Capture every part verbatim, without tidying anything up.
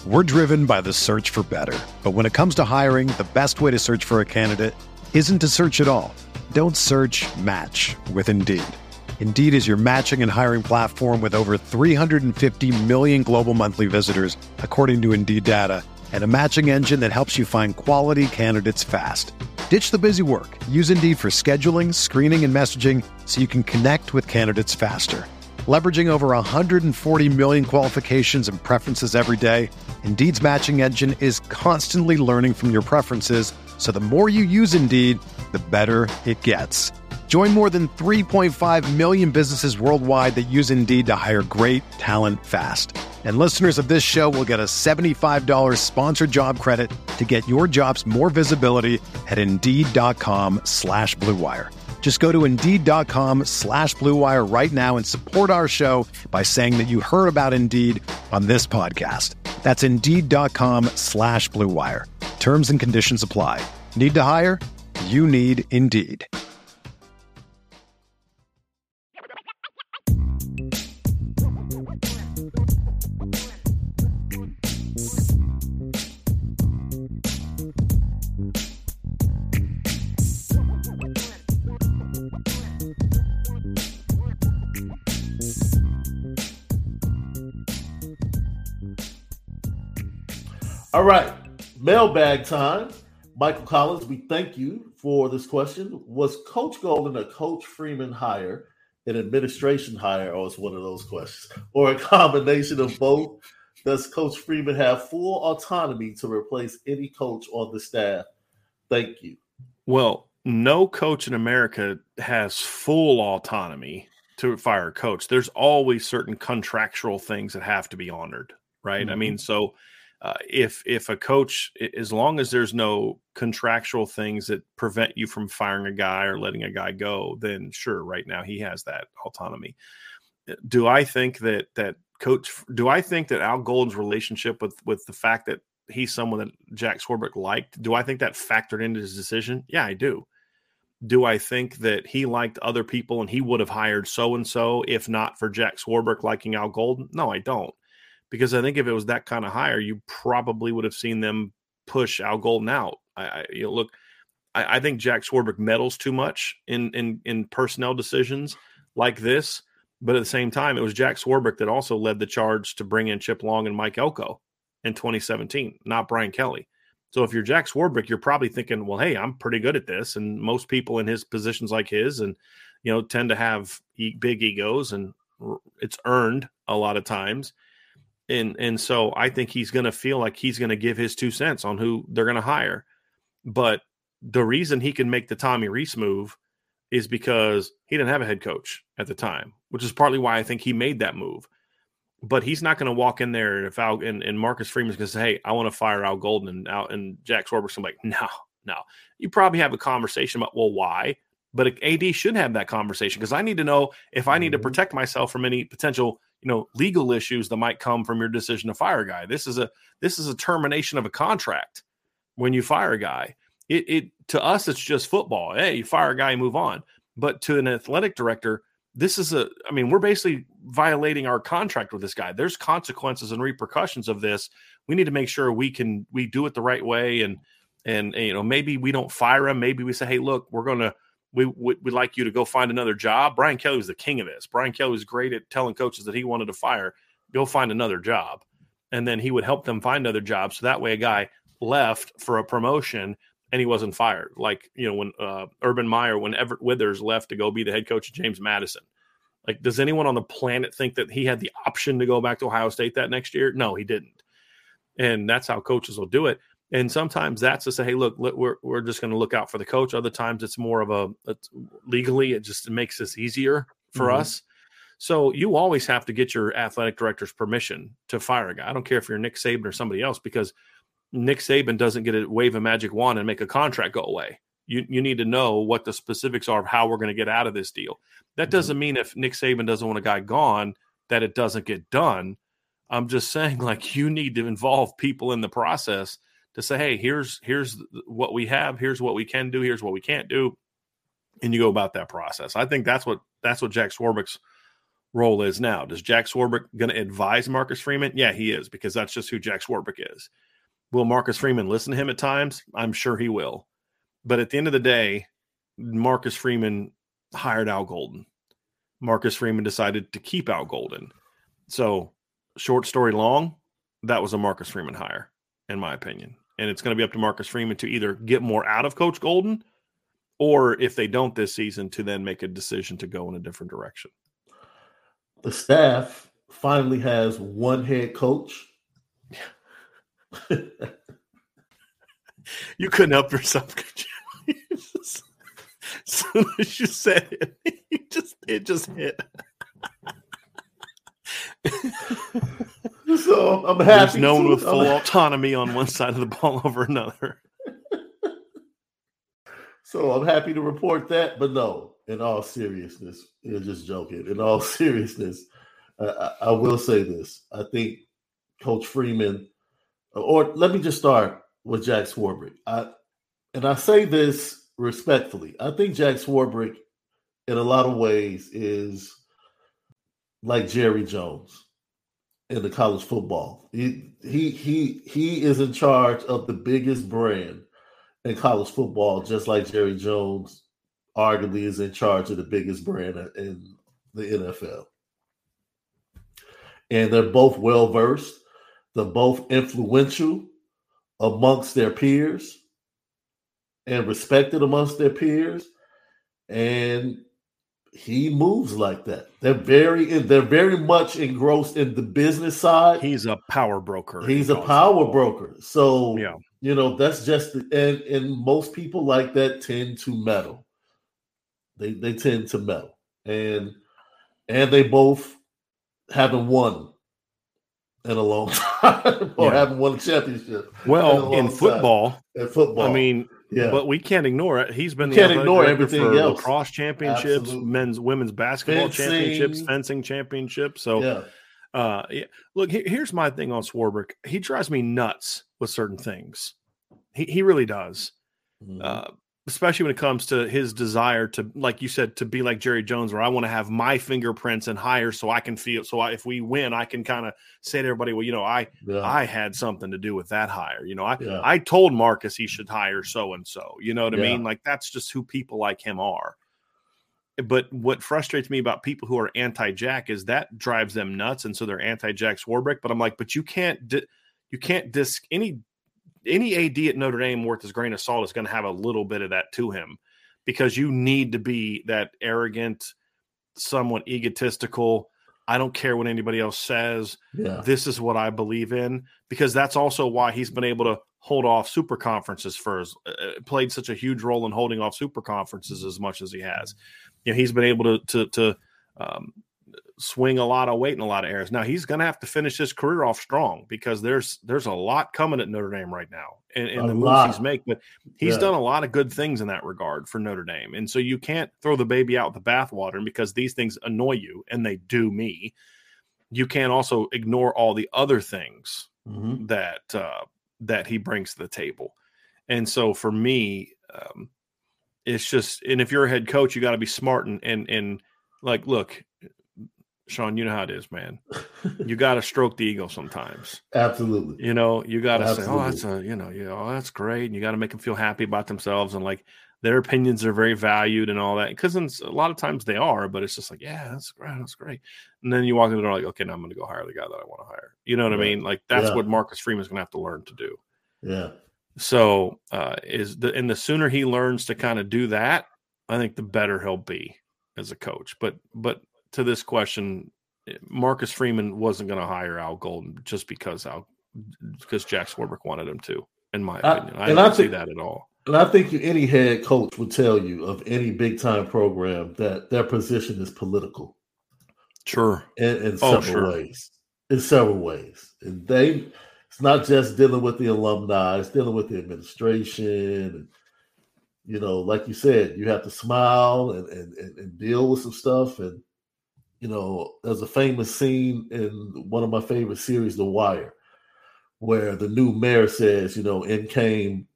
We're driven by the search for better. But when it comes to hiring, the best way to search for a candidate isn't to search at all. Don't search, match with Indeed. Indeed is your matching and hiring platform with over three hundred fifty million global monthly visitors, according to Indeed data, and a matching engine that helps you find quality candidates fast. Ditch the busy work. Use Indeed for scheduling, screening, and messaging so you can connect with candidates faster. Leveraging over one hundred forty million qualifications and preferences every day, Indeed's matching engine is constantly learning from your preferences, so the more you use Indeed, the better it gets. Join more than three point five million businesses worldwide that use Indeed to hire great talent fast. And listeners of this show will get a seventy-five dollars sponsored job credit to get your jobs more visibility at Indeed.com slash Blue Wire. Just go to Indeed.com slash Blue Wire right now and support our show by saying that you heard about Indeed on this podcast. That's Indeed.com slash Blue Wire. Terms and conditions apply. Need to hire? You need Indeed. All right, mailbag time. Michael Collins, we thank you for this question. Was Coach Golden a Coach Freeman hire, an administration hire, or is one of those questions, or a combination of both? Does Coach Freeman have full autonomy to replace any coach on the staff? Thank you. Well, no coach in America has full autonomy to fire a coach. There's always certain contractual things that have to be honored, right? Mm-hmm. I mean, so uh, if if a coach, as long as there's no contractual things that prevent you from firing a guy or letting a guy go, then sure, right now he has that autonomy. Do I think that that coach? Do I think that Al Golden's relationship with with the fact that he's someone that Jack Swarbrick liked, do I think that factored into his decision? Yeah, I do. Do I think that he liked other people and he would have hired so-and-so if not for Jack Swarbrick liking Al Golden? No, I don't. Because I think if it was that kind of hire, you probably would have seen them push Al Golden out. I, I you know, look, I, I think Jack Swarbrick meddles too much in, in, in personnel decisions like this. But at the same time, it was Jack Swarbrick that also led the charge to bring in Chip Long and Mike Elko in twenty seventeen, not Brian Kelly. So if you're Jack Swarbrick, you're probably thinking, well, hey, I'm pretty good at this. And most people in his positions like his and, you know, tend to have e- big egos, and it's earned a lot of times. And, and so I think he's going to feel like he's going to give his two cents on who they're going to hire. But the reason he can make the Tommy Rees move is because he didn't have a head coach at the time, which is partly why I think he made that move. But he's not going to walk in there and if Al and, and Marcus Freeman's going to say, hey, I want to fire Al Golden, and Al, and Jack Swarbrick's going to be like, no, no. You probably have a conversation about, well, why? But A D should have that conversation, because I need to know if I need to protect myself from any potential, you know, legal issues that might come from your decision to fire a guy. This is a this is a termination of a contract when you fire a guy. It it to us, it's just football. Hey, you fire a guy, you move on. But to an athletic director, this is a, I mean, we're basically violating our contract with this guy. There's consequences and repercussions of this. We need to make sure we can, we do it the right way. And, and, and you know, maybe we don't fire him. Maybe we say, hey, look, we're going to, we, we, we'd like you to go find another job. Brian Kelly was the king of this. Brian Kelly was great at telling coaches that he wanted to fire, go find another job. And then he would help them find other jobs. So that way a guy left for a promotion and he wasn't fired. Like, you know, when uh, Urban Meyer, when Everett Withers left to go be the head coach of James Madison. Like, does anyone on the planet think that he had the option to go back to Ohio State that next year? No, he didn't. And that's how coaches will do it. And sometimes that's to say, hey, look, we're we're just going to look out for the coach. Other times it's more of a, it's, legally, it just makes this easier for mm-hmm. us. So you always have to get your athletic director's permission to fire a guy. I don't care if you're Nick Saban or somebody else, because Nick Saban doesn't get to wave a magic wand and make a contract go away. You you need to know what the specifics are of how we're going to get out of this deal. That doesn't mean if Nick Saban doesn't want a guy gone that it doesn't get done. I'm just saying, like, you need to involve people in the process to say, hey, here's here's what we have, here's what we can do, here's what we can't do, and you go about that process. I think that's what that's what Jack Swarbrick's role is now. Does Jack Swarbrick going to advise Marcus Freeman? Yeah, he is, because that's just who Jack Swarbrick is. Will Marcus Freeman listen to him at times? I'm sure he will. But at the end of the day, Marcus Freeman hired Al Golden. Marcus Freeman decided to keep Al Golden. So, short story long, that was a Marcus Freeman hire, in my opinion. And it's going to be up to Marcus Freeman to either get more out of Coach Golden, or if they don't this season, to then make a decision to go in a different direction. The staff finally has one head coach. You couldn't help yourself, could you? you just, as soon as you said it, you just it just hit. So I'm happy. There's no one with to, full I'm, autonomy on one side of the ball over another. So I'm happy to report that, but no, in all seriousness, you're just joking. In all seriousness, uh, I, I will say this. I think Coach Freeman, or let me just start with Jack Swarbrick. I, and I say this respectfully. I think Jack Swarbrick, in a lot of ways, is like Jerry Jones in the college football. He he he he is in charge of the biggest brand in college football, just like Jerry Jones arguably is in charge of the biggest brand in the N F L. And they're both well-versed. They're both influential amongst their peers and respected amongst their peers. And he moves like that. They're very, they're very much engrossed in the business side. He's a power broker. He's a power football. broker. So, yeah. You know, that's just, and, and most people like that tend to meddle. They they tend to meddle. And and they both haven't won in a long time or yeah. haven't won a championship. Well, in, in football, in football, I mean, yeah. But we can't ignore it. He's been we the can't ignore everything for else. Lacrosse championships, Absolutely. men's, women's basketball fencing. championships, fencing championships. So, yeah. Uh, yeah. Look, he, here's my thing on Swarbrick. He drives me nuts with certain things. He he really does, mm-hmm. uh, especially when it comes to his desire to, like you said, to be like Jerry Jones, where I want to have my fingerprints and hire so I can feel. So I, if we win, I can kind of say to everybody, well, you know, I yeah. I had something to do with that hire. You know, I yeah. I told Marcus he should hire so and so. You know what yeah. I mean? Like that's just who people like him are. But what frustrates me about people who are anti-Jack is that drives them nuts, and so they're anti-Jack Swarbrick. But I'm like, but you can't, di- you can't dis any any A D at Notre Dame worth his grain of salt is going to have a little bit of that to him, because you need to be that arrogant, somewhat egotistical. I don't care what anybody else says. Yeah. This is what I believe in, because that's also why he's been able to hold off super conferences for his, uh, played such a huge role in holding off super conferences as much as he has. You know, he's been able to to, to um, swing a lot of weight in a lot of areas. Now he's going to have to finish his career off strong, because there's there's a lot coming at Notre Dame right now, and, and the lot. moves he's making. But he's yeah. done a lot of good things in that regard for Notre Dame, and so you can't throw the baby out with the bathwater. And because these things annoy you, and they do me, you can't also ignore all the other things mm-hmm. that uh, that he brings to the table. And so for me, um, it's just, and if you're a head coach, you got to be smart and, and, and like, look, Sean, you know how it is, man. You got to stroke the ego sometimes. Absolutely. You know, you got to say, oh, Absolutely. that's a, you know, you know, oh, that's great. And you got to make them feel happy about themselves. And like their opinions are very valued and all that. Because a lot of times they are, but it's just like, yeah, that's great. That's great. And then you walk in the door like, okay, now I'm going to go hire the guy that I want to hire. You know what right. I mean? Like that's yeah. what Marcus Freeman's going to have to learn to do. Yeah. So uh, is the, and the sooner he learns to kind of do that, I think the better he'll be as a coach. But, but to this question, Marcus Freeman wasn't going to hire Al Golden just because Al, because Jack Swarbrick wanted him to, in my opinion. I, I don't I think, see that at all. And I think any head coach would tell you of any big time program that their position is political. Sure. In, in oh, several sure. ways. In several ways. And they, it's not just dealing with the alumni, it's dealing with the administration. And, you know, like you said, you have to smile and, and, and, and deal with some stuff. And, you know, there's a famous scene in one of my favorite series, The Wire, where the new mayor says, you know, in came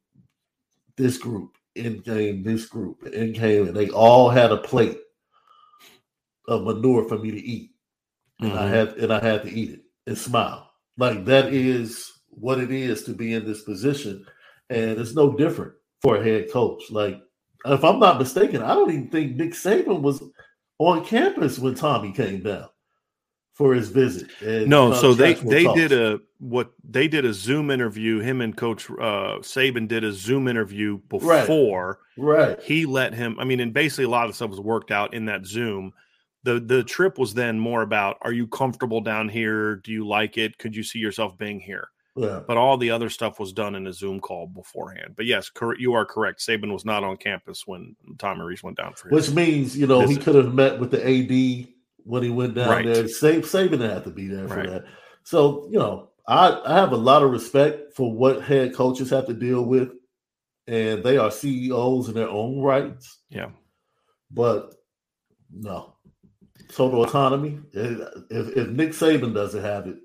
this group, in came this group, in came, and they all had a plate of manure for me to eat. and mm-hmm. I had and I had to eat it and smile. Like that is what it is to be in this position, and it's no different for a head coach. Like if I'm not mistaken, I don't even think Nick Saban was on campus when Tommy came down for his visit. No, so they they talks. did a what they did a Zoom interview. Him and Coach uh, Saban did a Zoom interview before. Right. right. He let him. I mean, and basically a lot of stuff was worked out in that Zoom. The the trip was then more about, are you comfortable down here? Do you like it? Could you see yourself being here? Yeah. But all the other stuff was done in a Zoom call beforehand. But yes, cor- you are correct. Saban was not on campus when Tommy Rees went down for his Which means, you know, visit. He could have met with the A D when he went down right. there. Saban, Saban didn't have to be there for right. that. So, you know, I, I have a lot of respect for what head coaches have to deal with, and they are C E Os in their own rights. Yeah. But no. Total autonomy. If, if Nick Saban doesn't have it.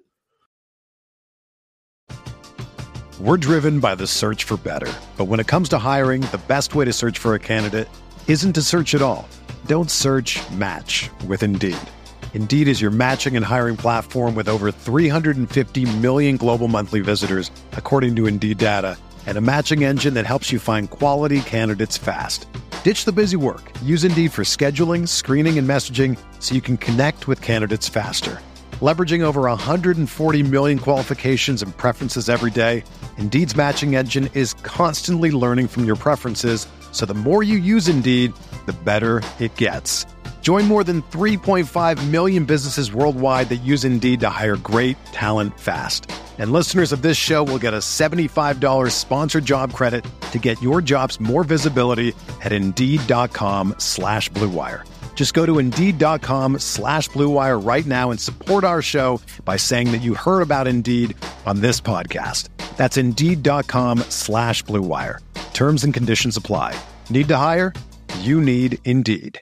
We're driven by the search for better. But when it comes to hiring, the best way to search for a candidate isn't to search at all. Don't search, match with Indeed. Indeed is your matching and hiring platform with over three hundred fifty million global monthly visitors, according to Indeed data, and a matching engine that helps you find quality candidates fast. Ditch the busy work. Use Indeed for scheduling, screening, and messaging so you can connect with candidates faster. Leveraging over one hundred forty million qualifications and preferences every day, Indeed's matching engine is constantly learning from your preferences, so the more you use Indeed, the better it gets. Join more than three point five million businesses worldwide that use Indeed to hire great talent fast. And listeners of this show will get a seventy-five dollars sponsored job credit to get your jobs more visibility at Indeed.com slash Blue Wire. Just go to Indeed.com slash Blue Wire right now and support our show by saying that you heard about Indeed on this podcast. That's Indeed.com slash Blue Wire. Terms and conditions apply. Need to hire? You need Indeed.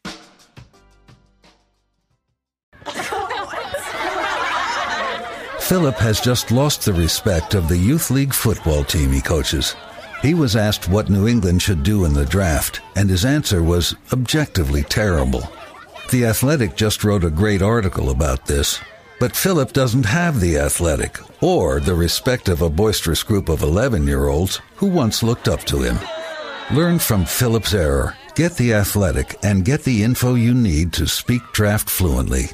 Philip has just lost the respect of the youth league football team he coaches. He was asked what New England should do in the draft, and his answer was objectively terrible. The Athletic just wrote a great article about this. But Philip doesn't have the Athletic, or the respect of a boisterous group of eleven-year-olds who once looked up to him. Learn from Philip's error, get the Athletic, and get the info you need to speak draft fluently.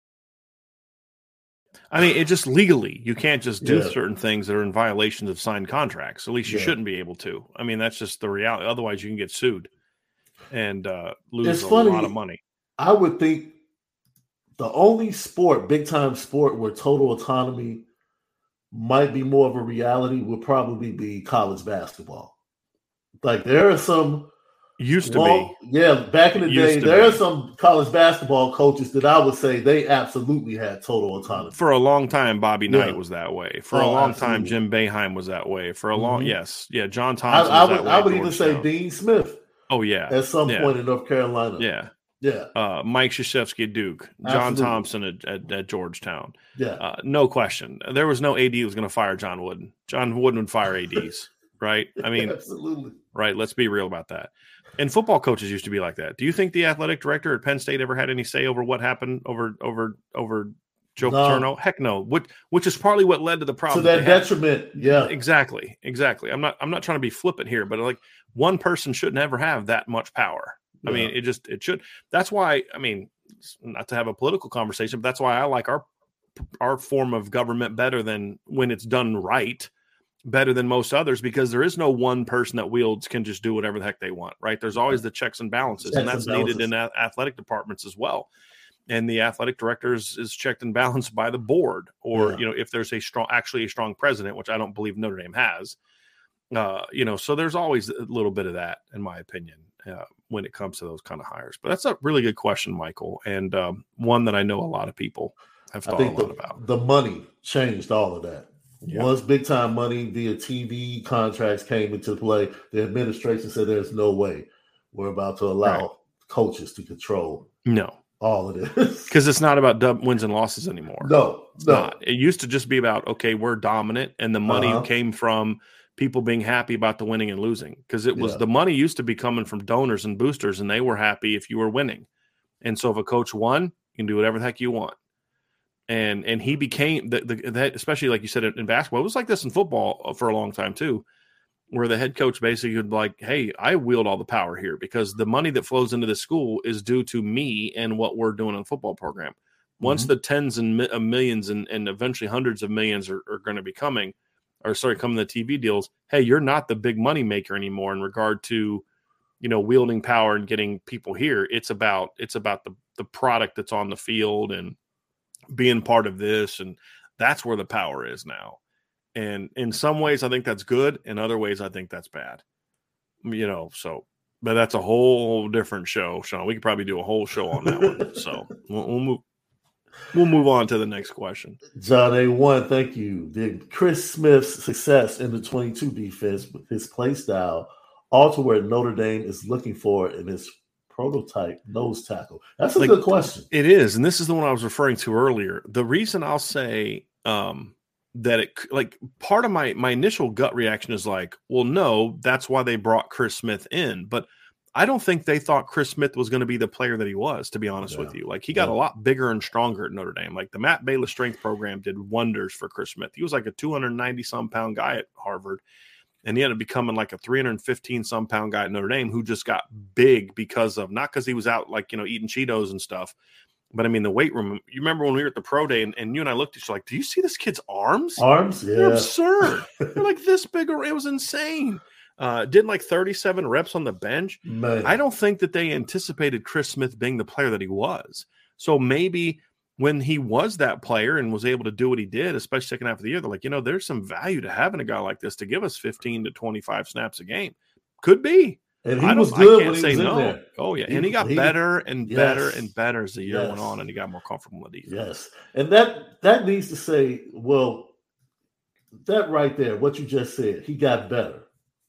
I mean, it just legally, you can't just do yeah. certain things that are in violations of signed contracts. At least you yeah. shouldn't be able to. I mean, that's just the reality. Otherwise, you can get sued and uh, lose it's a funny. lot of money. I would think the only sport, big-time sport, where total autonomy might be more of a reality would probably be college basketball. Like, there are some... Used to long, be. Yeah, back in the day, there be. are some college basketball coaches that I would say they absolutely had total autonomy. For a long time, Bobby Knight yeah. was that way. For oh, a long absolutely. time, Jim Boeheim was that way. For a mm-hmm. long, yes. Yeah, John Thompson I, I was would, that way. I would even George say Jones. Dean Smith. Oh, yeah. At some yeah. point in North Carolina. Yeah. Yeah. Uh, Mike Krzyzewski at Duke. John Absolutely. Thompson at, at, at Georgetown. Yeah. Uh, no question. There was no A D who was going to fire John Wooden. John Wooden would fire A Ds, right? I mean, absolutely. Right. Let's be real about that. And football coaches used to be like that. Do you think the athletic director at Penn State ever had any say over what happened over over over Joe no. Paterno? Heck no. Which which is partly what led to the problem. To that detriment. Had. Yeah. Exactly. Exactly. I'm not I'm not trying to be flippant here, but like one person should never have that much power. I yeah. mean, it just it should. That's why, I mean, not to have a political conversation, but that's why I like our our form of government better than when it's done right. Better than most others, because there is no one person that wields can just do whatever the heck they want, right? There's always the checks and balances, checks and that's and needed in a- athletic departments as well. And the athletic director is, is checked and balanced by the board, or, yeah. you know, if there's a strong, actually a strong president, which I don't believe Notre Dame has, uh, you know, so there's always a little bit of that, in my opinion, uh, when it comes to those kind of hires. But that's a really good question, Michael, and um, one that I know a lot of people have thought a lot the, about. The money changed all of that. Yeah. Once big-time money via T V contracts came into play, the administration said there's no way we're about to allow right. coaches to control no all of this. Because it's not about dub- wins and losses anymore. No, it's no. not. It used to just be about, okay, we're dominant, and the money uh-huh. came from people being happy about the winning and losing. Because it was yeah. the money used to be coming from donors and boosters, and they were happy if you were winning. And so if a coach won, you can do whatever the heck you want. And and he became the, the that especially like you said in basketball, it was like this in football for a long time too, where the head coach basically would like, hey, I wield all the power here because the money that flows into this school is due to me and what we're doing in the football program. Once mm-hmm. the tens and mi- millions and, and eventually hundreds of millions are, are going to be coming, or start coming the T V deals, hey, you're not the big money maker anymore in regard to, you know, wielding power and getting people here. It's about it's about the the product that's on the field and being part of this, and that's where the power is now. And in some ways I think that's good, in other ways I think that's bad, you know. So but that's a whole different show, Sean. We could probably do a whole show on that one. So we'll, we'll move we'll move on to the next question. John A one, thank you. Did Chris Smith's success in the twenty-two defense with his play style alter where Notre Dame is looking for in his prototype nose tackle? That's a like, good question. It is, and this is the one I was referring to earlier. The reason I'll say um, that it, like, part of my my initial gut reaction is like, well, no, that's why they brought Chris Smith in. But I don't think they thought Chris Smith was going to be the player that he was, to be honest yeah. with you. Like, he got yeah. a lot bigger and stronger at Notre Dame. Like, the Matt Bayless strength program did wonders for Chris Smith. He was like a two hundred ninety some pound guy at Harvard. And he ended up becoming like a three hundred fifteen some pound guy at Notre Dame who just got big because of, not because he was out like, you know, eating Cheetos and stuff, but I mean, the weight room. You remember when we were at the pro day and, and you and I looked at you like, do you see this kid's arms? Arms? Yeah. They're absurd. They're like this big. It was insane. Uh, did like thirty-seven reps on the bench. Man. I don't think that they anticipated Chris Smith being the player that he was. So maybe when he was that player and was able to do what he did, especially second half of the year, they're like, you know, there's some value to having a guy like this to give us fifteen to twenty-five snaps a game. Could be. And he I was good I can't when say he was no. in there. Oh, yeah. He, and he got he, better and yes. better and better as the year yes. went on, and he got more comfortable with defense. Yes. And that that needs to say, well, that right there, what you just said, he got better.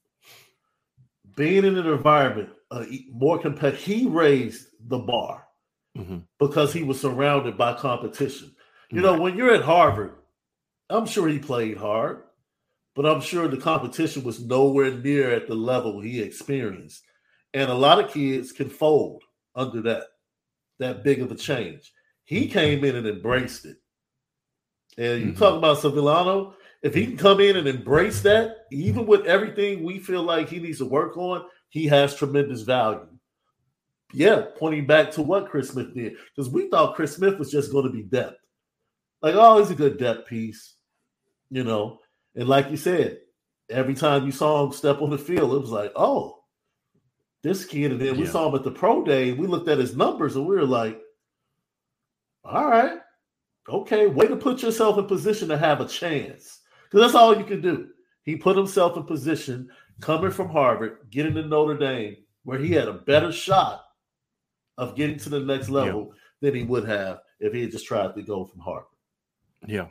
Being in an environment, uh, more competitive, he raised the bar. Mm-hmm. Because he was surrounded by competition. You know, when you're at Harvard, I'm sure he played hard, but I'm sure the competition was nowhere near at the level he experienced. And a lot of kids can fold under that, that big of a change. He came in and embraced it. And you mm-hmm. talk about Sevillano, if he can come in and embrace that, even with everything we feel like he needs to work on, he has tremendous value. Yeah, pointing back to what Chris Smith did, because we thought Chris Smith was just going to be depth. Like, oh, he's a good depth piece, you know. And like you said, every time you saw him step on the field, it was like, oh, this kid. And then we yeah. saw him at the pro day, and we looked at his numbers, and we were like, all right, okay, way to put yourself in position to have a chance. Because that's all you can do. He put himself in position, coming from Harvard, getting to Notre Dame, where he had a better shot of getting to the next level yeah. than he would have if he had just tried to go from Harvard. Yeah.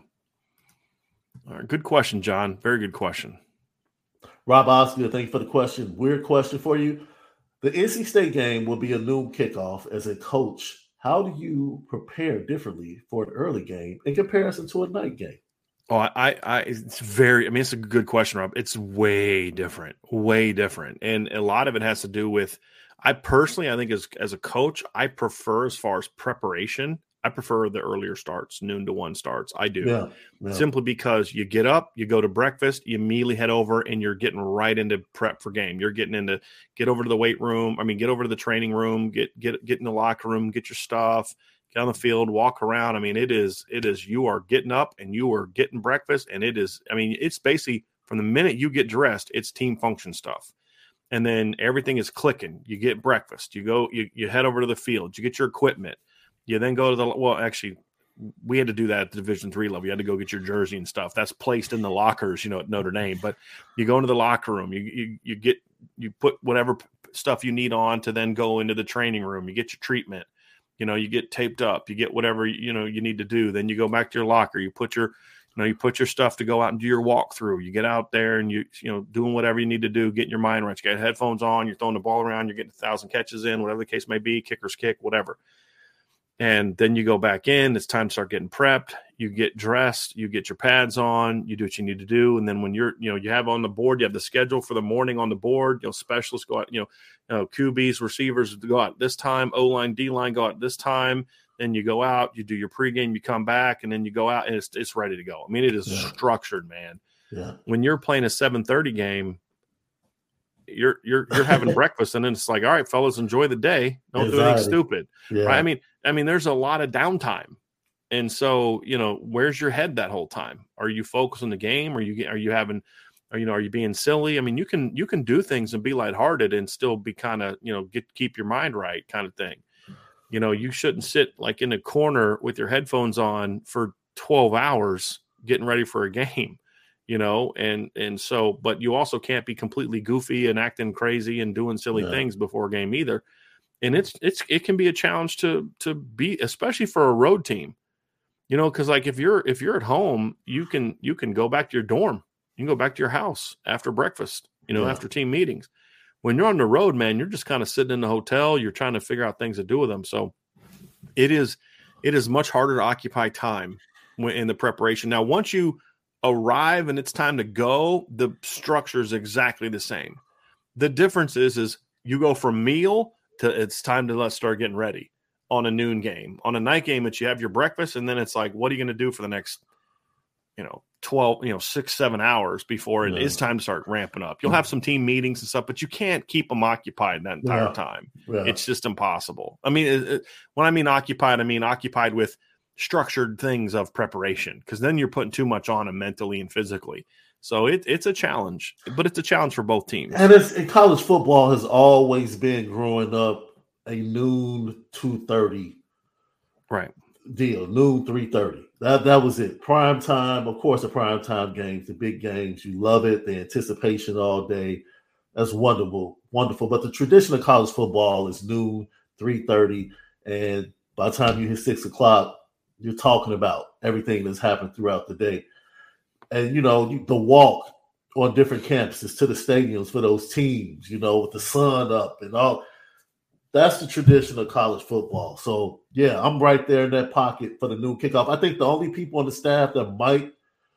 All right. Good question, John. Very good question. Rob Osgood, thank you for the question. Weird question for you. The N C State game will be a noon kickoff. As a coach, how do you prepare differently for an early game in comparison to a night game? Oh, I, I, it's very, I mean, it's a good question, Rob. It's way different, way different. And a lot of it has to do with, I personally, I think as, as a coach, I prefer, as far as preparation, I prefer the earlier starts, noon to one starts. I do. Yeah, yeah. Simply because you get up, you go to breakfast, you immediately head over, and you're getting right into prep for game. You're getting into, get over to the weight room. I mean, get over to the training room, get, get, get in the locker room, get your stuff, get on the field, walk around. I mean, it is, it is, you are getting up and you are getting breakfast. And it is, I mean, it's basically from the minute you get dressed, it's team function stuff. And then everything is clicking. You get breakfast, you go, you, you head over to the field, you get your equipment. You then go to the, well, actually, we had to do that at the Division three level. You had to go get your jersey and stuff. That's placed in the lockers, you know, at Notre Dame. But you go into the locker room, you you you get, you put whatever stuff you need on to then go into the training room. You get your treatment. You know, you get taped up. You get whatever, you know, you need to do. Then you go back to your locker. You put your, you know, you put your stuff to go out and do your walkthrough. You get out there and you, you know, doing whatever you need to do, getting your mind right. You got headphones on. You're throwing the ball around. You're getting a thousand catches in, whatever the case may be, kickers kick, whatever. And then you go back in. It's time to start getting prepped. You get dressed. You get your pads on. You do what you need to do. And then when you're, you know, you have on the board, you have the schedule for the morning on the board. You know, specialists go out, you know, you know Q Bs, receivers go out this time. O-line, D-line go out this time. and you go out, you do your pregame, you come back, and then you go out, and it's it's ready to go. I mean, it is yeah. structured, man. Yeah. When you're playing a seven thirty game, you're you're you're having breakfast, and then it's like, all right, fellas, enjoy the day. Don't Anxiety. do anything stupid. Yeah. Right? I mean, I mean, there's a lot of downtime. And so, you know, where's your head that whole time? Are you focused on the game? Are you are you having, are you know, are you being silly? I mean, you can you can do things and be lighthearted and still be kind of, you know, get keep your mind right, kind of thing. You know, you shouldn't sit like in a corner with your headphones on for twelve hours getting ready for a game. You know, and and so, but you also can't be completely goofy and acting crazy and doing silly yeah. things before a game either. And it's it's it can be a challenge to to be, especially for a road team. You know, because like if you're if you're at home, you can you can go back to your dorm. You can go back to your house after breakfast, you know, yeah. after team meetings. When you're on the road, man, you're just kind of sitting in the hotel. You're trying to figure out things to do with them. So it is it is much harder to occupy time when, in the preparation. Now, once you arrive and it's time to go, the structure is exactly the same. The difference is is you go from meal to it's time to let's start getting ready. On a noon game, on a night game, that you have your breakfast, and then it's like, what are you going to do for the next, you know, twelve, you know, six, seven hours before it yeah. is time to start ramping up? You'll have some team meetings and stuff, but you can't keep them occupied that entire yeah. time. Yeah. It's just impossible. I mean, it, it, when I mean occupied, I mean occupied with structured things of preparation, because then you're putting too much on them mentally and physically. So it, it's a challenge, but it's a challenge for both teams. And it's, and college football has always been growing up a noon two thirty right deal, noon three thirty. That that was it. Prime time, of course, the prime time games, the big games. You love it. The anticipation all day. That's wonderful, wonderful. But the tradition of college football is noon three thirty, and by the time you hit six o'clock, you're talking about everything that's happened throughout the day. And you know you, the walk on different campuses to the stadiums for those teams. You know, with the sun up and all. That's the tradition of college football. So, yeah, I'm right there in that pocket for the noon kickoff. I think the only people on the staff that might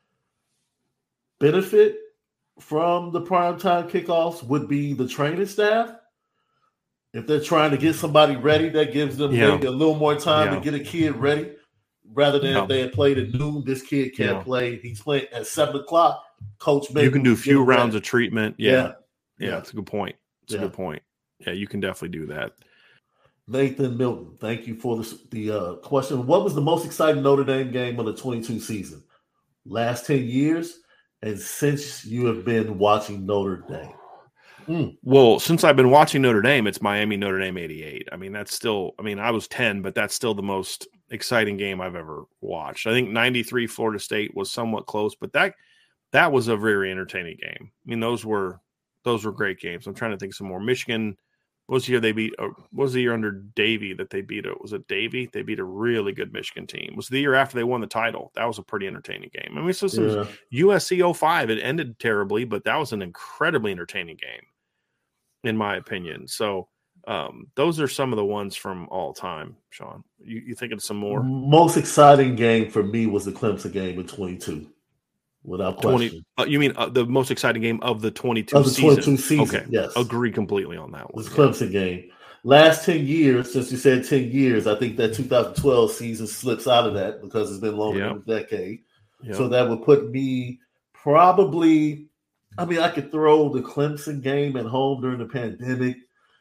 benefit from the primetime kickoffs would be the training staff. If they're trying to get somebody ready, that gives them yeah. maybe a little more time yeah. to get a kid ready, rather than yeah. if they had played at noon, this kid can't yeah. play. He's playing at seven o'clock. Coach, maybe you can do a few rounds ready. of treatment. Yeah. Yeah. yeah. That's a good point. That's yeah. a good point. Yeah, you can definitely do that. Nathan Milton, thank you for the, the uh, question. What was the most exciting Notre Dame game of the twenty-two season? Last ten years and since you have been watching Notre Dame? Mm. Well, since I've been watching Notre Dame, it's Miami Notre Dame eighty-eight. I mean, that's still – I mean, I was ten, but that's still the most exciting game I've ever watched. I think ninety-three Florida State was somewhat close, but that that was a very entertaining game. I mean, those were those were great games. I'm trying to think some more. Michigan – What was the year they beat? Uh, what was the year under Davey that they beat? It was it Davey? They beat a really good Michigan team. It was the year after they won the title. That was a pretty entertaining game. I mean, so some yeah. U S C oh five. It ended terribly, but that was an incredibly entertaining game, in my opinion. So um, those are some of the ones from all time. Sean, you, you thinking of some more? Most exciting game for me was the Clemson game in twenty-two. Without question. twenty, uh, you mean uh, the most exciting game of the twenty-two of the season? twenty-two season, okay. Yes. Agree completely on that one. It was Clemson yeah. game. Last ten years, since you said ten years, I think that two thousand twelve season slips out of that because it's been longer yep. than a decade. Yep. So that would put me probably, I mean, I could throw the Clemson game at home during the pandemic.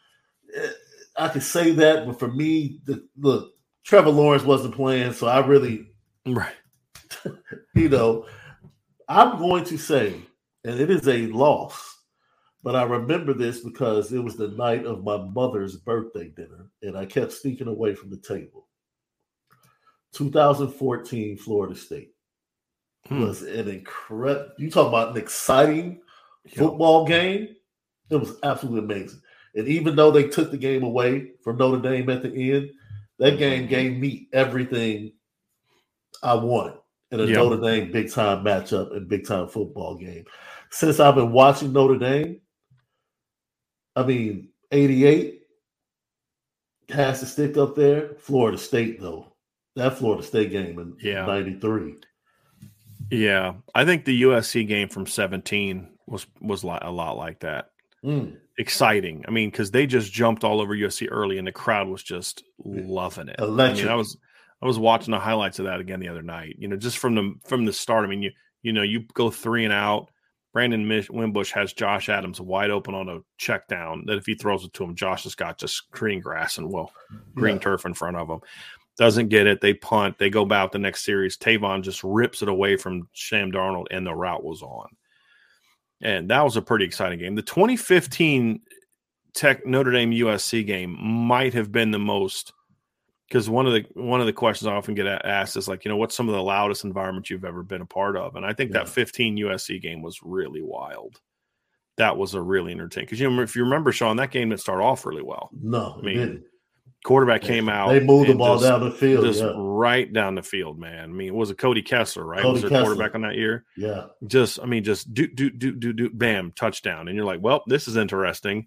I could say that, but for me, the, look, Trevor Lawrence wasn't playing, so I really, right. you know, I'm going to say, and it is a loss, but I remember this because it was the night of my mother's birthday dinner, and I kept sneaking away from the table. twenty fourteen Florida State hmm. was an incredible, you talk about an exciting football yeah. game. It was absolutely amazing. And even though they took the game away from Notre Dame at the end, that game gave me everything I wanted in a yep. Notre Dame big-time matchup and big-time football game. Since I've been watching Notre Dame, I mean, eighty-eight has to stick up there. Florida State, though. That Florida State game in yeah. ninety-three. Yeah. I think the U S C game from seventeen was was a lot like that. Mm. Exciting. I mean, because they just jumped all over U S C early, and the crowd was just loving it. Electric. I mean, that was I was watching the highlights of that again the other night. You know, just from the from the start. I mean, you you know, you go three and out. Brandon Wimbush has Josh Adams wide open on a check down that if he throws it to him, Josh has got just green grass and well, green yeah. turf in front of him. Doesn't get it. They punt. They go back the next series. Tavon just rips it away from Sam Darnold, and the route was on. And that was a pretty exciting game. The twenty fifteen Tech Notre Dame U S C game might have been the most, because one of the one of the questions I often get asked is like, you know, what's some of the loudest environments you've ever been a part of? And I think yeah. that fifteen U S C game was really wild. That was a really entertaining, because you know, if you remember, Sean, that game didn't start off really well. No, I mean, it didn't. Quarterback came out. They moved the ball just, down the field. Just yeah. right down the field, man. I mean, it was a Cody Kessler, right? Cody was their Kessler. quarterback on that year? Yeah. Just, I mean, just do, do, do, do, do, bam, touchdown. And you're like, well, this is interesting.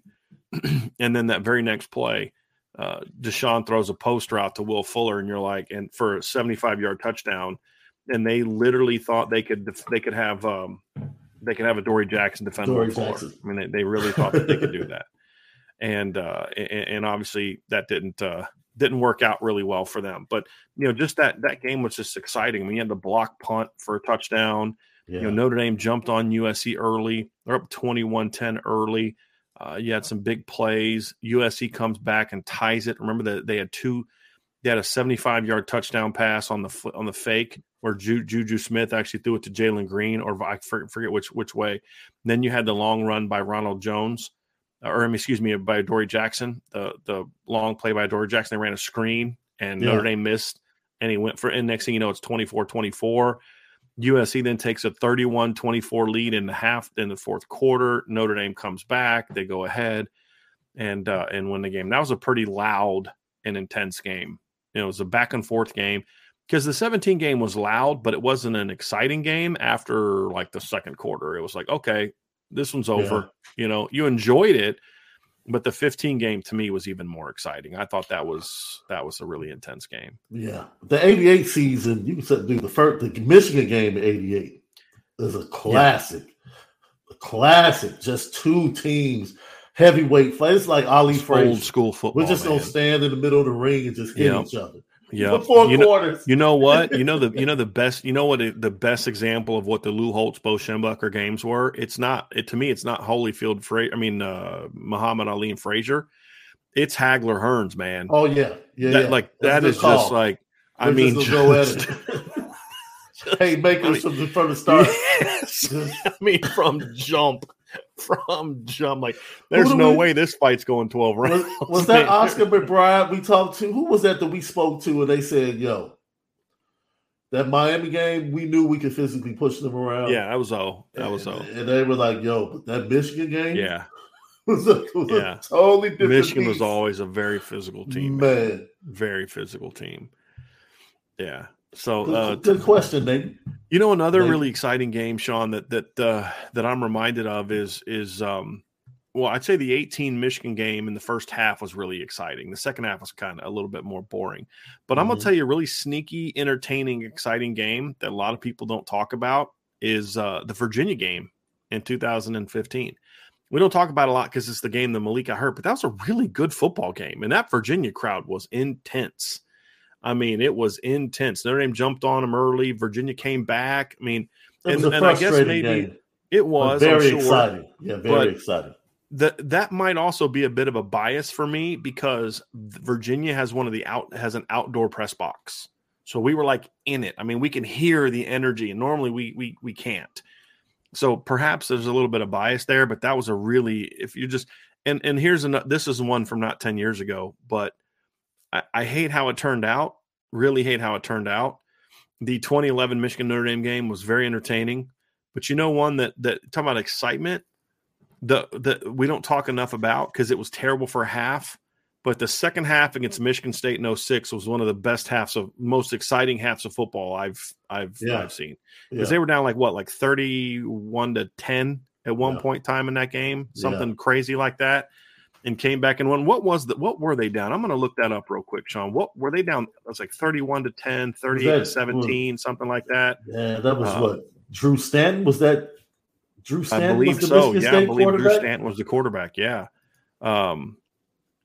And then that very next play, uh, Deshaun throws a post route to Will Fuller, and you're like, and for a seventy-five yard touchdown. And they literally thought they could, they could have, um, they could have a Dory Jackson defend Will Fuller. I mean, they, they really thought that they could do that. And, uh, and, and obviously that didn't, uh, didn't work out really well for them. But, you know, just that that game was just exciting. I mean, you had the block punt for a touchdown. Yeah. You know, Notre Dame jumped on U S C early. They're up twenty-one ten early. Uh, you had some big plays. U S C comes back and ties it. Remember that they had two – they had a seventy-five yard touchdown pass on the on the fake where Ju, Juju Smith actually threw it to Jalen Green, or I forget which which way. And then you had the long run by Ronald Jones. Or excuse me, by Dory Jackson, the the long play by Dory Jackson. They ran a screen, and yeah. Notre Dame missed, and he went for, and next thing you know, it's twenty-four twenty-four. U S C then takes a thirty-one twenty-four lead in the half, in the fourth quarter. Notre Dame comes back. They go ahead and uh, and win the game. That was a pretty loud and intense game. You know, it was a back-and-forth game, because the seventeen game was loud, but it wasn't an exciting game after, like, the second quarter. It was like, okay, this one's over. Yeah. You know, you enjoyed it, but the fifteen game to me was even more exciting. I thought that was that was a really intense game. Yeah, the eighty-eight season, you can say, dude, the first the Michigan game in eighty-eight is a classic, yeah. a classic. Just two teams, heavyweight fight. It's like Ali Frazier, old school football. We're just man. gonna stand in the middle of the ring and just hit yep. each other. Yeah, four you quarters. Know, you know what? You know the you know the best. You know what it, the best example of what the Lou Holtz, Bo Schembechler games were. It's not. It to me, it's not Holyfield. Fra- I mean, uh, Muhammad Ali and Frazier. It's Hagler Hearns, man. Oh yeah, yeah, that, yeah. Like That's that is call. just like. I We're mean, just go at it. Hey, make us I mean, from the start. Yes. I mean, from jump. From jump, like there's no we, way this fight's going twelve rounds. Was, was that Oscar McBride we talked to? Who was that that we spoke to, and they said, "Yo, that Miami game, we knew we could physically push them around." Yeah, that was O. That was O. And, and they were like, "Yo, but that Michigan game, yeah, was a, was yeah, a totally different." Michigan piece. was always a very physical team, man, man. Very physical team. Yeah. So, good, uh, good question, Nate. You know, another Nate. really exciting game, Sean, that that uh, that I'm reminded of is is um, well, I'd say the eighteen Michigan game in the first half was really exciting. The second half was kind of a little bit more boring. But mm-hmm. I'm gonna tell you a really sneaky, entertaining, exciting game that a lot of people don't talk about is uh, the Virginia game in two thousand fifteen. We don't talk about it a lot because it's the game that Malik got hurt, but that was a really good football game, and that Virginia crowd was intense. I mean, it was intense. Notre Dame jumped on them early. Virginia came back. I mean, it was and, a and I guess maybe game. It was but very I'm sure, exciting. Yeah, very exciting. That that might also be a bit of a bias for me because Virginia has one of the out has an outdoor press box, so we were like in it. I mean, we can hear the energy, and normally we we we can't. So perhaps there's a little bit of bias there, but that was a really if you just and and here's another. This is one from not ten years ago, but. I, I hate how it turned out. Really hate how it turned out. The twenty eleven Michigan Notre Dame game was very entertaining, but you know one that that talking about excitement, the the we don't talk enough about because it was terrible for a half. But the second half against Michigan State in oh six was one of the best halves of most exciting halves of football I've I've yeah. I've seen because yeah. they were down like what like thirty-one to ten at one yeah. point in time in that game, something yeah. crazy like that. And came back and won. What was the, what were they down? I'm going to look that up real quick, Sean. What were they down? It was like thirty-one to ten, thirty-eight that, to seventeen, was, something like that. Yeah, that was uh, what Drew Stanton was that. Drew Stanton I believe was the so. Michigan yeah, State I believe Drew Stanton was the quarterback. Yeah, um,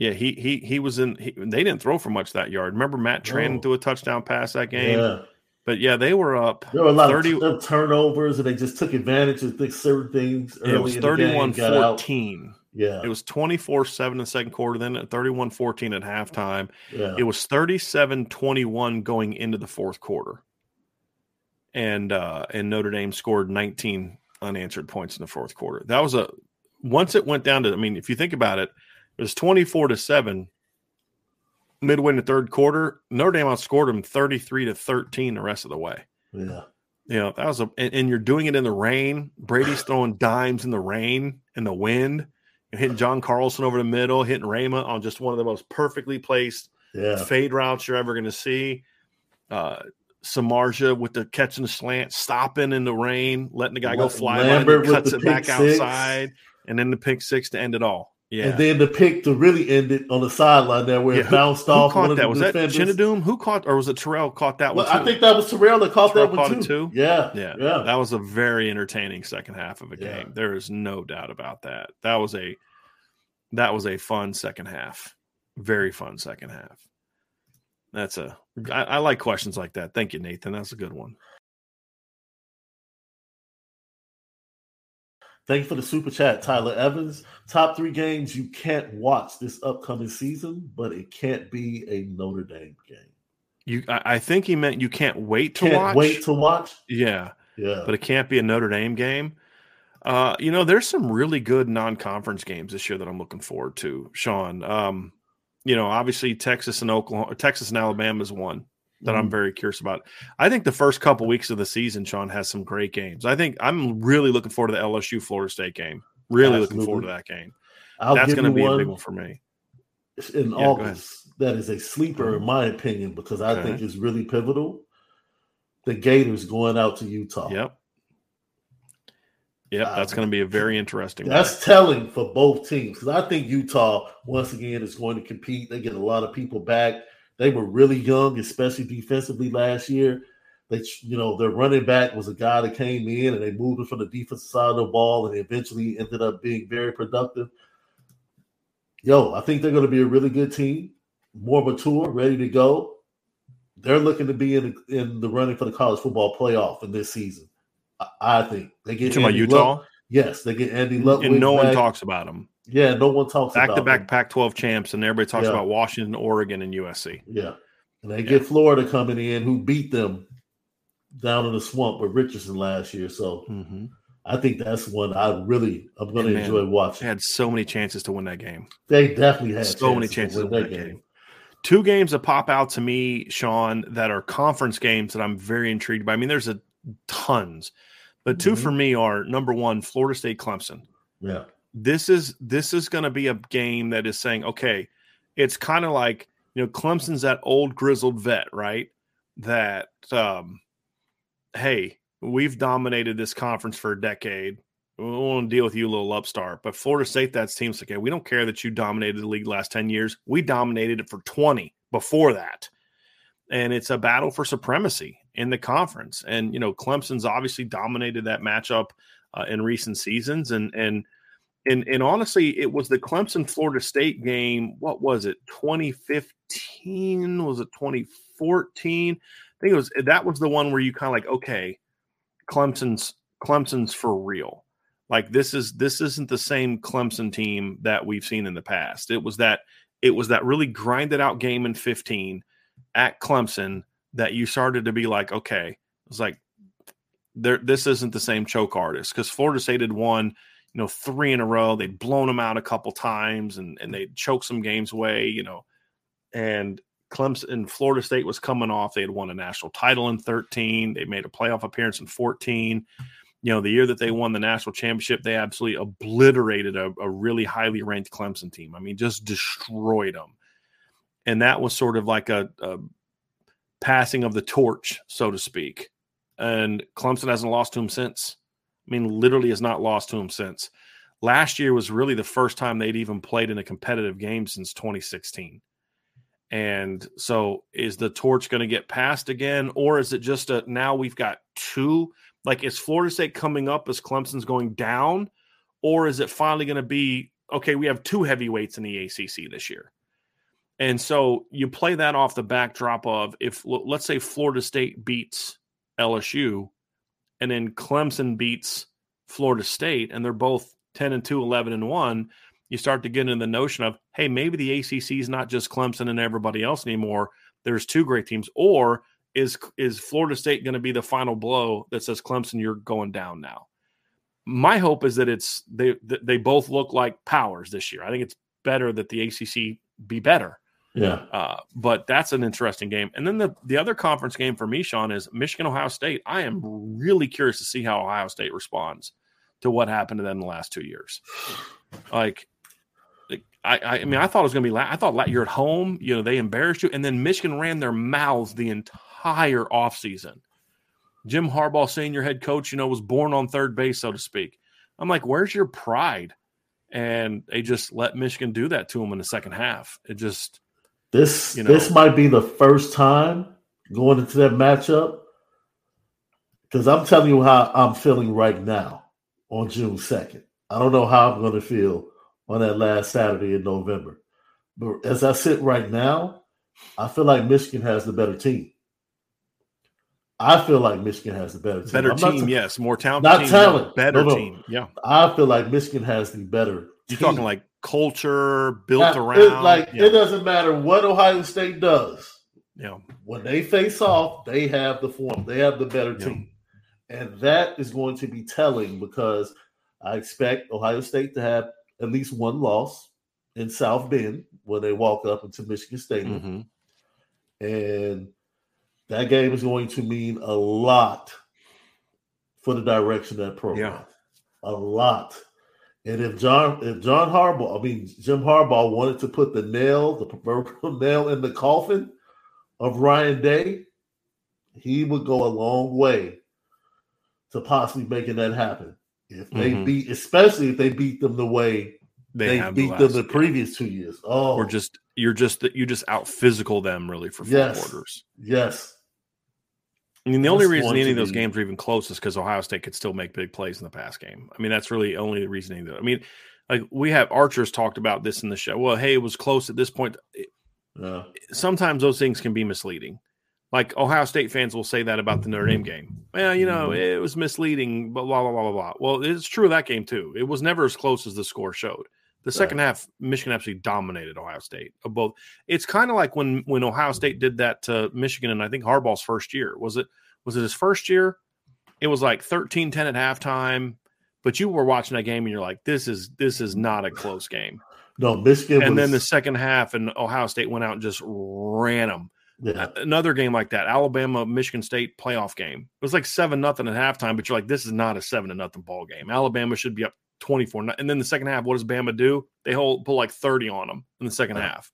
Yeah, he he he was in. He, they didn't throw for much that yard. Remember Matt Tran Oh. threw a touchdown pass that game. Yeah. But yeah, they were up. There were a lot thirty, of, of turnovers, and they just took advantage of certain things early it was in the game. thirty-one fourteen. Yeah. It was twenty-four seven in the second quarter, then at thirty-one fourteen at halftime. Yeah. It was thirty-seven twenty-one going into the fourth quarter. And uh, and Notre Dame scored nineteen unanswered points in the fourth quarter. That was a once it went down to, I mean, if you think about it, it was twenty-four to seven midway in the third quarter. Notre Dame outscored them thirty-three to thirteen the rest of the way. Yeah. You know, that was a, and, and you're doing it in the rain. Brady's throwing dimes in the rain and the wind, and hitting John Carlson over the middle, hitting Rama on just one of the most perfectly placed Yeah. fade routes you're ever going to see. Uh, Samardzija with the catch and the slant, stopping in the rain, letting the guy go fly, Lambert and cuts with it the back pick six. outside, and then the pick six to end it all. Yeah. And then the pick to really end it on the sideline there where Yeah, it who- bounced who off caught one of that? the Was that defenders. Chinadum? Who caught, or was it Terrell caught that Well, one too? I think that was Terrell that caught Terrell that caught one it too. too? Yeah. Yeah, Yeah. that was a very entertaining second half of a Yeah. game. There is no doubt about that. That was a that was a fun second half. Very fun second half. That's a I, I like questions like that. Thank you, Nathan. That's a good one. Thank you for the super chat, Tyler Evans. Top three games you can't watch this upcoming season, but it can't be a Notre Dame game. You, I, I think he meant you can't wait to Can't watch. wait to watch. Yeah, Yeah. but it can't be a Notre Dame game. Uh, you know, there's some really good non-conference games this year that I'm looking forward to, Sean. Um, you know, obviously Texas and Oklahoma, Texas and Alabama is one that I'm Mhm. very curious about. I think the first couple weeks of the season, Sean, has some great games. I think I'm really looking forward to the L S U Florida State game. Really looking Absolutely. forward to that game. I'll That's give going to you be one a big one for me. in go ahead. August. That is a sleeper in my opinion because I Okay. think it's really pivotal. The Gators going out to Utah. Yep. Yep, Uh, that's going to be a very interesting one. That's telling for both teams because I think Utah once again is going to compete. They get a lot of people back. They were really young, especially defensively last year. They, you know, their running back was a guy that came in and they moved him from the defensive side of the ball and eventually ended up being very productive. Yo, I think they're going to be a really good team, more mature, ready to go. They're looking to be in the, in the running for the college football playoff in this season. I, I think they You get talking about Andy Utah? Luck- Yes, they get Andy Ludwig And no one back. talks about them. Yeah, no one talks Back about to back them. Pac twelve champs, and everybody talks Yeah. about Washington, Oregon, and U S C. Yeah, and they Yeah. get Florida coming in, who beat them down in the swamp with Richardson last year. So Mm-hmm. I think that's one I really I'm going to Man, enjoy They watching. had so many chances to win that game. They definitely had So many chances to win that game. Two games that pop out to me, Sean, that are conference games that I'm very intrigued by. I mean, there's a tons, but 2 Mhm. for me are number one, Florida State Clemson. Yeah, This is this is going to be a game that is saying, okay, it's kind of like, you know, Clemson's that old grizzled vet, right? That um, hey, we've dominated this conference for a decade. We don't want to deal with you, little upstart. But Florida State, that's team's like, okay, we don't care that you dominated the league the last ten years. We dominated it for twenty before that. And it's a battle for supremacy in the conference. And, you know, Clemson's obviously dominated that matchup uh, in recent seasons. And, and, and, and honestly, it was the Clemson Florida State game. What was it? twenty fifteen? Was it twenty fourteen? I think it was, that was the one where you kind of like, okay, Clemson's Clemson's for real. Like this is, this isn't the same Clemson team that we've seen in the past. It was that, it was that really grinded out game in fifteen at Clemson that you started to be like, okay, it's like there, this isn't the same choke artist because Florida State had won, you know, three in a row. They'd blown them out a couple times and, and they'd choked some games away, you know, and Clemson and Florida State was coming off. They had won a national title in thirteen. They made a playoff appearance in fourteen. You know, the year that they won the national championship, they absolutely obliterated a, a really highly ranked Clemson team. I mean, just destroyed them. And that was sort of like a, a passing of the torch, so to speak. And Clemson hasn't lost to him since. I mean, literally has not lost to him since. Last year was really the first time they'd even played in a competitive game since twenty sixteen. And so is the torch going to get passed again? Or is it just a, now we've got two, like is Florida State coming up as Clemson's going down? Or is it finally going to be okay, we have two heavyweights in the A C C this year. And so you play that off the backdrop of if, let's say, Florida State beats L S U and then Clemson beats Florida State, and they're both ten and two, eleven and one, you start to get into the notion of, hey, maybe the A C C is not just Clemson and everybody else anymore. There's two great teams. Or is is Florida State going to be the final blow that says, Clemson, you're going down now? My hope is that it's they they both look like powers this year. I think it's better that the A C C be better. Yeah. Uh, but that's an interesting game. And then the, the other conference game for me, Sean, is Michigan-Ohio State. I am really curious to see how Ohio State responds to what happened to them in the last two years. Like, like I, I mean, I thought it was going to be – I thought you're at home. You know, they embarrassed you. And then Michigan ran their mouths the entire offseason. Jim Harbaugh, senior head coach, you know, was born on third base, so to speak. I'm like, where's your pride? And they just let Michigan do that to them in the second half. It just – This you know, this might be the first time going into that matchup, because I'm telling you how I'm feeling right now on June second. I don't know how I'm going to feel on that last Saturday in November. But as I sit right now, I feel like Michigan has the better team. I feel like Michigan has the better team. Better I'm team, t- yes. More talented not team. talent. Better No, no. team, yeah. I feel like Michigan has the better You're team. talking like culture built Now, around. It, like yeah. it doesn't matter what Ohio State does. yeah. When they face off, they have the form. They have the better Yeah. team. And that is going to be telling, because I expect Ohio State to have at least one loss in South Bend when they walk up into Michigan Stadium. Mm-hmm. And that game is going to mean a lot for the direction of that program. Yeah. A lot. And if John, if John Harbaugh, I mean Jim Harbaugh wanted to put the nail, the proverbial nail in the coffin of Ryan Day, he would go a long way to possibly making that happen. If they Mhm. beat, especially if they beat them the way They, they, have beat the them last, the previous two years. Oh, Or just you're just you just out physical them really for four Yes. quarters. yes, I mean, the only That's reason going any to of those be- games are even close is because Ohio State could still make big plays in the pass game. I mean, that's really only the reasoning. That I mean, like we have Archer's talked about this in the show. Well, hey, it was close at this point. yeah, Sometimes those things can be misleading. Like Ohio State fans will say that about the Notre Dame game. Well, you know, it was misleading, blah, blah, blah, blah, blah. Well, it's true of that game too. It was never as close as the score showed. The second Right. half, Michigan absolutely dominated Ohio State. Of both. It's kind of like when when Ohio State did that to Michigan, and I think Harbaugh's first year. Was it was it his first year? It was like thirteen ten at halftime, but you were watching that game and you're like, this is this is not a close game. no, Michigan. And was, then the second half, and Ohio State went out and just ran them. yeah, Another game like that, Alabama Michigan State playoff game. It was like seven nothing at halftime, but you're like, this is not a seven to nothing ball game. Alabama should be up twenty-four. And then the second half, what does Bama do? They hold pull like thirty on them in the second Right. half.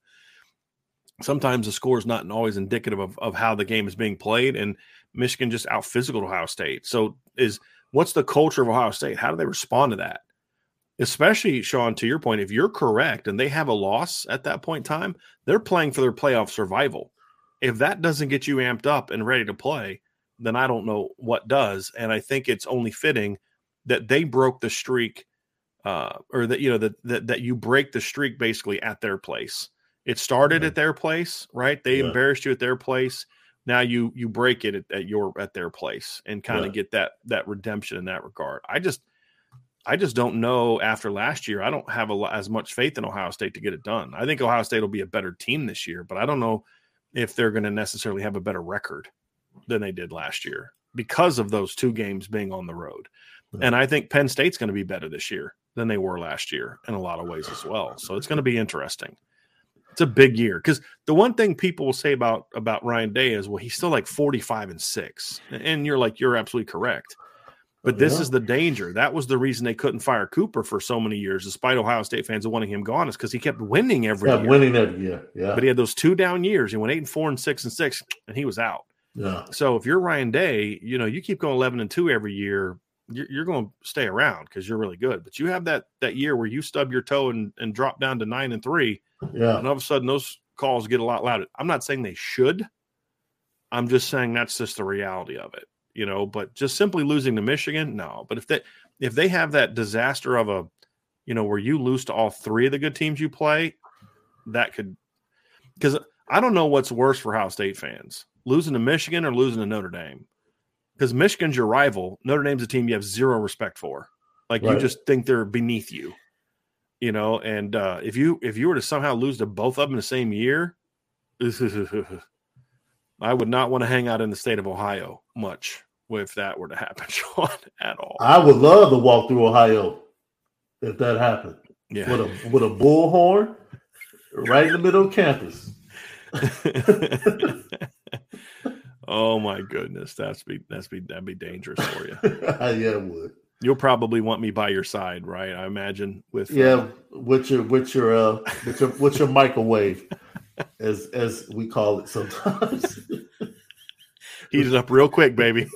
Sometimes the score is not always indicative of, of how the game is being played, and Michigan just out physical Ohio State. So is what's the culture of Ohio State? How do they respond to that? Especially, Sean, to your point, if you're correct and they have a loss at that point in time, they're playing for their playoff survival. If that doesn't get you amped up and ready to play, then I don't know what does. And I think it's only fitting that they broke the streak, uh, or that you know that, that that you break the streak basically at their place. It started Yeah. at their place, right? They Yeah. embarrassed you at their place. Now you you break it at, at your at their place and kind of Yeah. get that that redemption in that regard. I just I just don't know after last year. I don't have a, lo- as much faith in Ohio State to get it done. I think Ohio State will be a better team this year, but I don't know if they're going to necessarily have a better record than they did last year because of those two games being on the road. Yeah. And I think Penn State's going to be better this year than they were last year in a lot of ways as well. So it's going to be interesting. It's a big year because the one thing people will say about, about Ryan Day is, well, he's still like forty-five and six. And you're like, you're absolutely correct. But this Yeah. is the danger. That was the reason they couldn't fire Cooper for so many years, despite Ohio State fans wanting him gone, is because he kept winning every yeah, year. winning that year. Yeah, But he had those two down years. He went eight and four and six and six, and he was out. yeah, So if you're Ryan Day, you know, you keep going eleven and two every year, you're, you're going to stay around because you're really good. But you have that that year where you stub your toe and, and drop down to nine and three, yeah. and all of a sudden those calls get a lot louder. I'm not saying they should. I'm just saying that's just the reality of it, you know. But just simply losing to Michigan, no. But if they if they have that disaster of a, you know, where you lose to all three of the good teams you play, that could – because I don't know what's worse for Ohio State fans, losing to Michigan or losing to Notre Dame. Because Michigan's your rival. Notre Dame's a team you have zero respect for. Like, right. You just think they're beneath you, you know. And uh, if you if you were to somehow lose to both of them in the same year, I would not want to hang out in the state of Ohio much if that were to happen, Sean, at all. I would love to walk through Ohio if that happened. Yeah, with a with a bullhorn right in the middle of campus. Oh my goodness, that's be that's be that'd be dangerous for you. Yeah, it would. You'll probably want me by your side, right? I imagine with yeah, uh, with your with your uh with your with your microwave, as as we call it sometimes. Heat it up real quick, baby.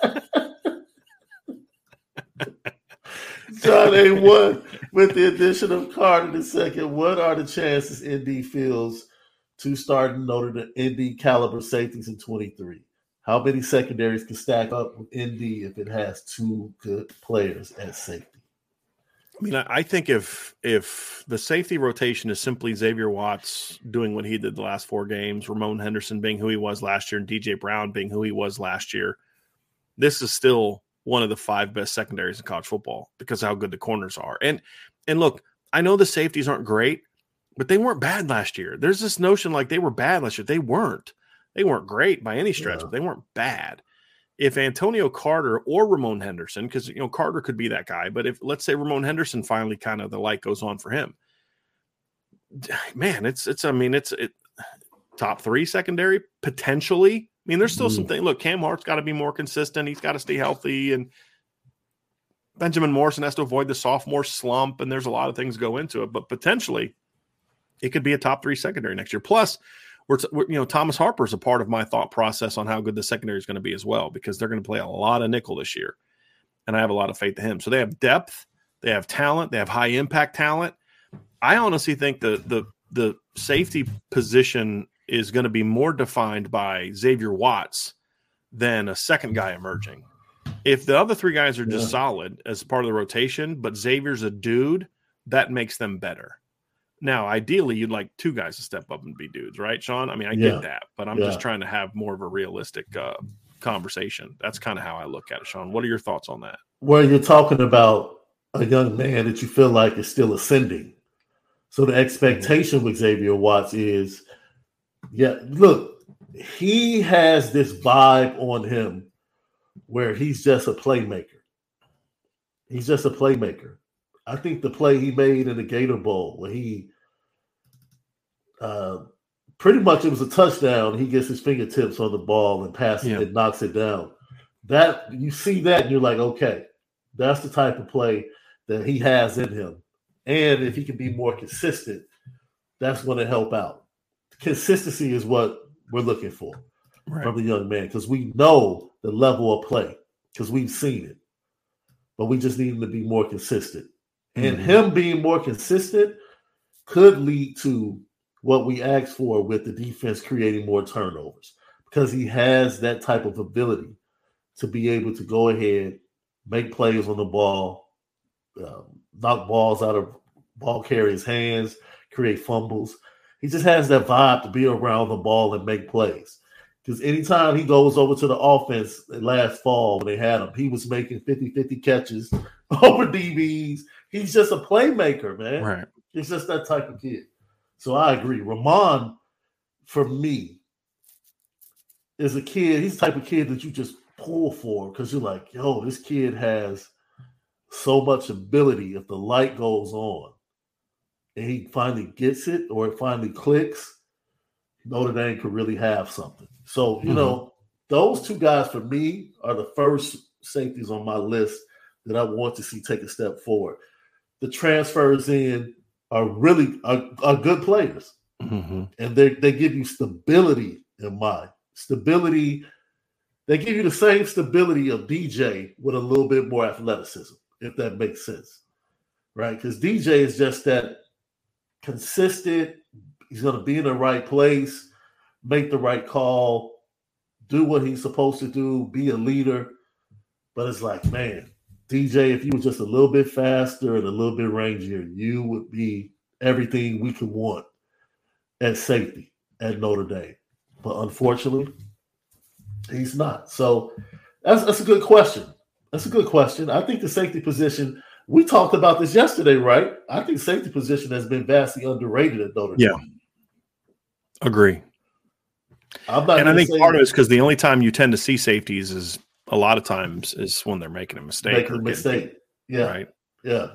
John A. one, with the addition of Carter the second, what are the chances Indy fields two starting Notre Dame Indy caliber safeties in twenty-three? How many secondaries can stack up with Indy if it has two good players at safety? I mean, I think if if the safety rotation is simply Xavier Watts doing what he did the last four games, Ramon Henderson being who he was last year, and D J Brown being who he was last year, this is still one of the five best secondaries in college football because of how good the corners are. And and look, I know the safeties aren't great, but they weren't bad last year. There's this notion like they were bad last year. They weren't. They weren't great by any stretch, yeah. but they weren't bad. If Antonio Carter or Ramon Henderson, because, you know, Carter could be that guy, but if, let's say Ramon Henderson finally kind of the light goes on for him, man, it's, it's, I mean, it's it, top three secondary, potentially. I mean, there's still mm. some things. Look, Cam Hart's got to be more consistent. He's got to stay healthy. And Benjamin Morrison has to avoid the sophomore slump. And there's a lot of things go into it, but potentially it could be a top three secondary next year. Plus, We're, we're, you know, Thomas Harper is a part of my thought process on how good the secondary is going to be as well, because they're going to play a lot of nickel this year, and I have a lot of faith in him. So they have depth, they have talent, they have high impact talent. I honestly think the the the safety position is going to be more defined by Xavier Watts than a second guy emerging. If the other three guys are just yeah. solid as part of the rotation, but Xavier's a dude, that makes them better. Now, ideally, you'd like two guys to step up and be dudes, right, Sean? I mean, I yeah. get that, but I'm yeah. just trying to have more of a realistic uh, conversation. That's kind of how I look at it, Sean. What are your thoughts on that? Where you're talking about a young man that you feel like is still ascending. So the expectation mm-hmm. with Xavier Watts is, yeah, look, he has this vibe on him where he's just a playmaker. He's just a playmaker. I think the play he made in the Gator Bowl, where he uh, pretty much it was a touchdown. He gets his fingertips on the ball and passes yeah. it, knocks it down. That you see that and you're like, okay, that's the type of play that he has in him. And if he can be more consistent, that's going to help out. Consistency is what we're looking for right. from the young man, because we know the level of play, because we've seen it. But we just need him to be more consistent. And mm-hmm. him being more consistent could lead to what we asked for with the defense creating more turnovers, because he has that type of ability to be able to go ahead, make plays on the ball, uh, knock balls out of ball carriers' hands, create fumbles. He just has that vibe to be around the ball and make plays. Because anytime he goes over to the offense last fall when they had him, he was making fifty-fifty catches over D Bs. He's just a playmaker, man. Right. He's just that type of kid. So I agree. Ramon, for me, is a kid. He's the type of kid that you just pull for because you're like, yo, this kid has so much ability. If the light goes on and he finally gets it or it finally clicks, Notre Dame could really have something. So, you mm-hmm. know, those two guys for me are the first safeties on my list that I want to see take a step forward. The transfers in are really are, are good players, mm-hmm. and they they give you stability in mind. Stability, they give you the same stability of D J with a little bit more athleticism, if that makes sense, right? Because D J is just that consistent. He's going to be in the right place, make the right call, do what he's supposed to do, be a leader. But it's like, man, D J, if you were just a little bit faster and a little bit rangier, you would be everything we could want at safety at Notre Dame. But unfortunately, he's not. So that's, that's a good question. That's a good question. I think the safety position, we talked about this yesterday, right? I think safety position has been vastly underrated at Notre Dame. Yeah. Agree. I'm not and I think say, part of it is because the only time you tend to see safeties is a lot of times is when they're making a mistake. Making a mistake. Yeah. Right. Yeah.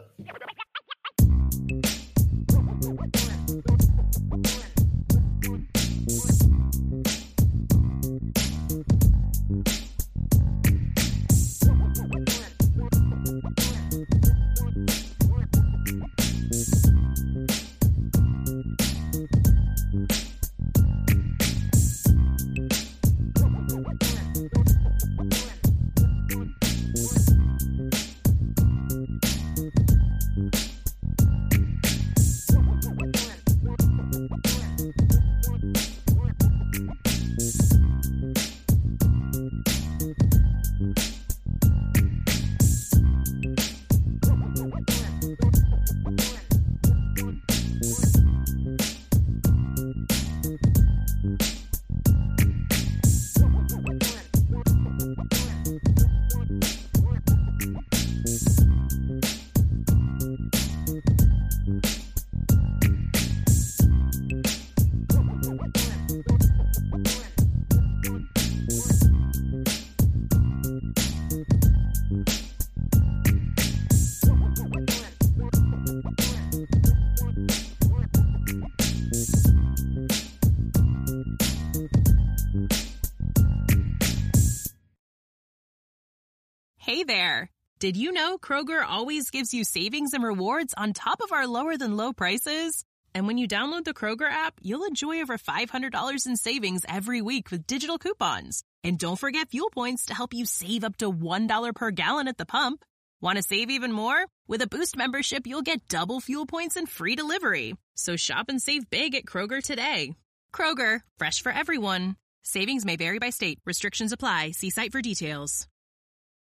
Hey there! Did you know Kroger always gives you savings and rewards on top of our lower-than-low prices? And when you download the Kroger app, you'll enjoy over five hundred dollars in savings every week with digital coupons. And don't forget fuel points to help you save up to one dollar per gallon at the pump. Want to save even more? With a Boost membership, you'll get double fuel points and free delivery. So shop and save big at Kroger today. Kroger, fresh for everyone. Savings may vary by state. Restrictions apply. See site for details.